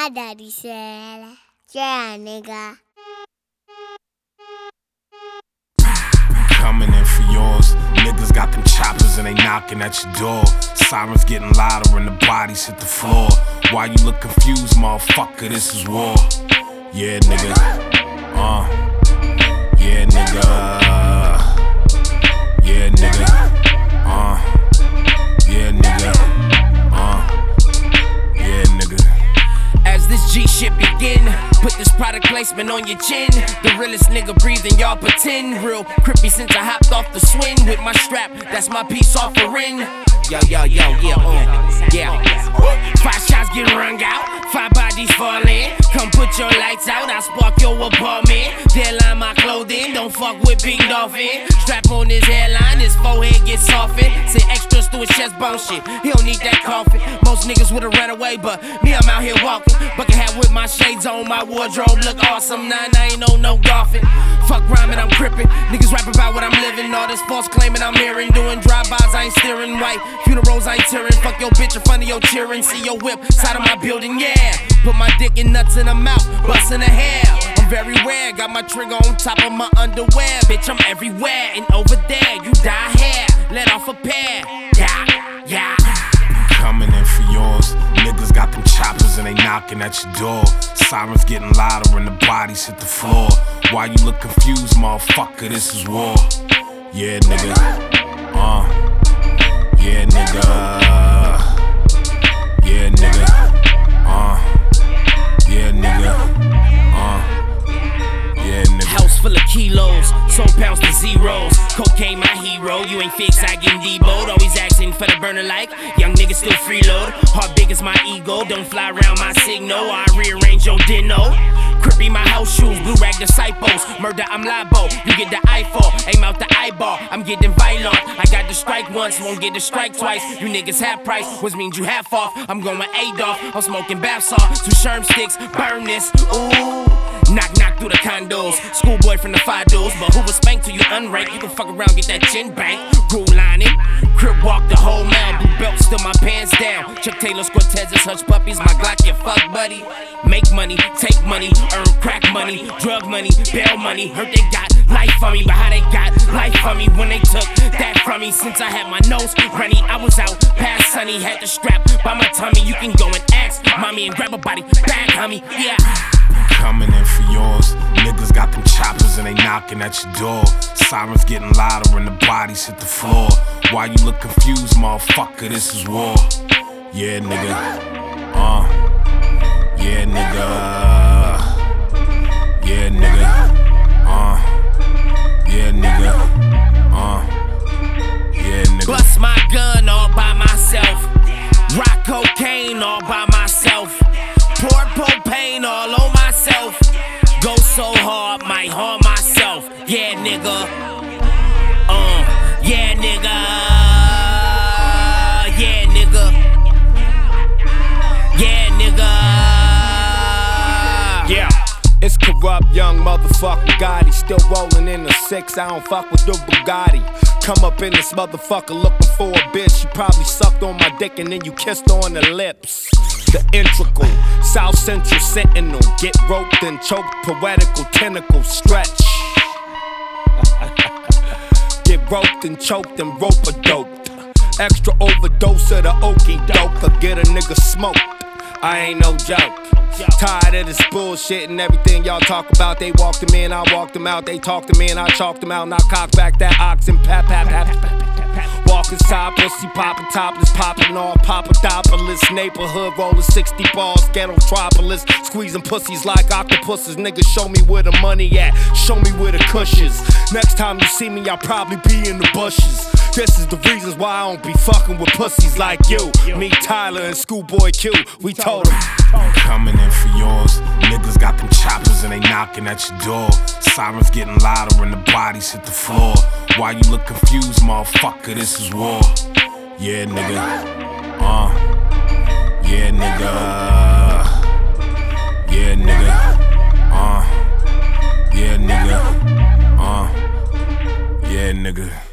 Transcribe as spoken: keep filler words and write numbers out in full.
dari sela. Yeah, nigga. Coming in for yours. Niggas got them choppers and they knocking at your door. Sirens getting louder and the bodies hit the floor. Why you look confused, motherfucker? This is war. Yeah, nigga. Uh. Yeah, nigga. Yeah, nigga. Uh. Yeah, nigga. Uh. Yeah, nigga. As this G shit begin, put this product placement on your chin. The realest nigga breathing, y'all pretend. Real crippy since I hopped off the swing with my strap. That's my peace offering. Yo, yo, yo, yeah, uh, yeah. Five shots get rung out, five bodies fall in. Come put your lights out, I spark your apartment. Deadline my clothing, don't fuck with Pink Dolphin. Strap on his hairline, his forehead gets softened. Say extras through his chest bone shit, he don't need that coffin. Most niggas would've ran away, but me, I'm out here walking. Bucket hat with my shades on, my wardrobe look awesome. Nah, I ain't on no golfing. Fuck rhyming, I'm crippin'. Niggas rap about what I'm living. All this false claiming I'm hearing. Doing drive-bys, I ain't steering white. Funerals, I ain't tearing. Fuck your bitch in front of your cheering. See your whip, side of my building, yeah. Put my dick in nuts in the mouth, bustin' the hair. I'm very rare, got my trigger on top of my underwear. Bitch, I'm everywhere, and over there, you die here. Let off a pair, yeah, yeah. Coming in for yours. Niggas got them choppers and they knocking at your door. Sirens getting louder and the bodies hit the floor. Why you look confused, motherfucker? This is war. Yeah, nigga. Uh. Yeah, nigga. Yeah, nigga. Uh. Yeah, nigga. Uh. Yeah, nigga. House full of kilos, sold pounds to zeros. Cocaine my hero, you ain't fix, I get deboed. Always asking for the burner like young niggas still freeload. Heart big as my ego, don't fly around my signal. I rearrange your dino. Crippy my house shoes, blue rag disciples. Murder, I'm liable, you get the eyeball. Aim out the eyeball, I'm getting violent. I got the strike once, won't get the strike twice. You niggas half price, which means you half off. I'm going Adolf, I'm smoking bath salt. Two sherm sticks, burn this, ooh. Knock, knock through the condos. Schoolboy from the five dudes, but who was spanked till you unranked? You can fuck around, get that chin bank. Groove lining, crib walk the whole mile. Blue belt, still my pants down. Chuck Taylor's Cortez's hush puppies. My Glock, your fuck buddy. Make money, take money, earn crack money, drug money, bail money. Heard they got life for me, but how they got life for me when they took that from me? Since I had my nose runny, I was out past sunny. Had the strap by my tummy. You can go and ask mommy and grab a body back, homie. Yeah. Coming in for yours. Niggas got them choppers and they knocking at your door. Sirens getting louder and the bodies hit the floor. Why you look confused, motherfucker? This is war. Yeah, nigga. Uh. Yeah, nigga. Yeah, nigga. Uh. Yeah, nigga. Uh. Yeah, nigga. Bust my gun all by myself. Rock cocaine all by myself. Pour propane all on myself. Go so hard, might harm myself. Yeah, nigga. Uh, yeah, nigga. Yeah, nigga. Yeah, nigga. Yeah. It's corrupt, young motherfucker Gotti. Still rolling in the six, I don't fuck with the Bugatti. Come up in this motherfucker looking for a bitch. You probably sucked on my dick and then you kissed on the lips. The integral, South Central Sentinel. Get roped and choked, poetical tentacles stretch. Get roped and choked and rope-a-doped. Extra overdose of the okie doke or get a nigga smoked. I ain't no joke. Tired of this bullshit and everything y'all talk about. They walked them in, I walked them out. They talked to me and I chalked them out. Now cock back that ox and pap, pap, pap, pap, pap, pap. Walking side, pussy poppin', topless, poppin' all Papadopoulos. Neighborhood rollin' sixty balls, ghettotropolis. Squeezing pussies like octopuses. Niggas show me where the money at, show me where the cushions. Next time you see me, I'll probably be in the bushes. This is the reasons why I don't be fucking with pussies like you. Me, Tyler, and Schoolboy Q, we told them. Coming in for yours. Niggas got them choppers and they knocking at your door. Sirens getting louder and the bodies hit the floor. Why you look confused, motherfucker? This is war. Yeah, nigga. Uh. Yeah, nigga. Yeah, nigga. Uh. Yeah, nigga. Uh. Yeah, nigga.